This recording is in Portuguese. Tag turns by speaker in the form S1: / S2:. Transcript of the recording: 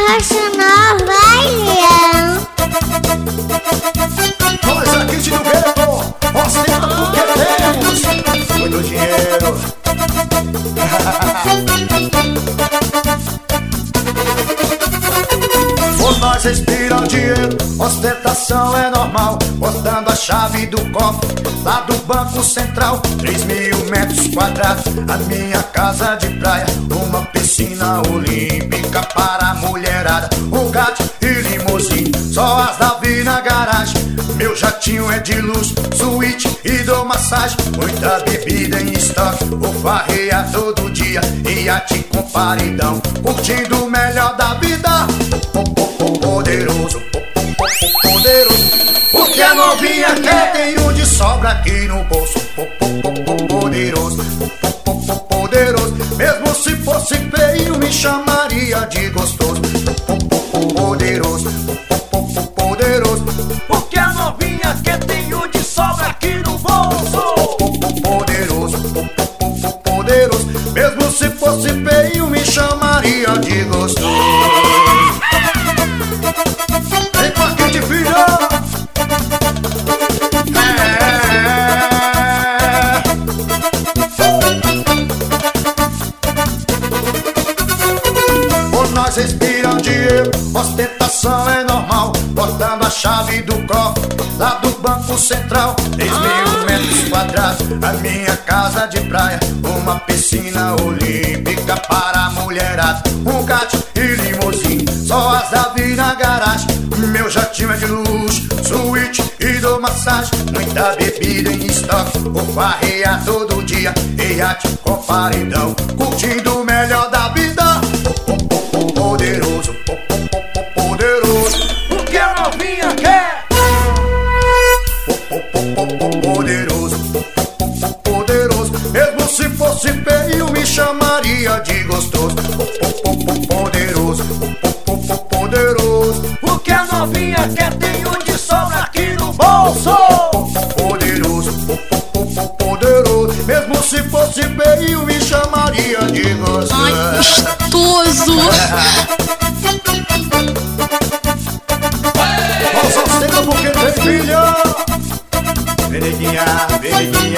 S1: Nacional vai, Leão.
S2: Nós aqui de Rio Verde, ostenta porque temos muito dinheiro. Por nós respira dinheiro, ostentação é normal. Botando a chave do cofre lá do Banco Central. 3.000 metros quadrados, a minha casa de praia. Uma piscina olímpica para a mulherada. Um gato e limousine, só as Davi na garagem. Meu jatinho é de luxo, suíte, hidromassagem. Muita bebida em estoque, vou farrear todo dia. Iate com paredão, curtindo o melhor da vida. Poderoso, poderoso. Porque a novinha quer, tenho de sobra aqui no bolso. Poderoso, poderoso. Mesmo se fosse feio, me chamaria de gostoso. Poderoso, poderoso.
S3: Porque a novinha quer, tenho de sobra aqui no bolso.
S2: Poderoso, poderoso. Mesmo se fosse feio, me chamaria de gostoso. Vem com aqui de filho. Por nós respiram dinheiro, ostentação é normal. Botando a chave do cofre lá do Banco Central. 3.000 metros quadrados, a minha casa de praia. Uma piscina olímpica para a mulherada. Um gato e limousine, só as Davi na garagem. Meu jatinho é de luxo, suíte, hidromassagem. Muita bebida em estoque, vou farrear todo dia. Iate com paredão, curtindo o melhor da vida. Poderoso, poderoso.
S3: O que a novinha quer?
S2: Poderoso, poderoso. Mesmo se fosse feio, me chamaria de gostoso. Poderoso, poderoso.
S3: O que a novinha quer, tenho de sobra aqui no bolso.
S2: Poderoso, poderoso. Mesmo se fosse feio, me chamaria de gostoso.
S4: Ai, gostoso!
S2: Só ostenta porque tem filho. Veneguinha, veneguinha.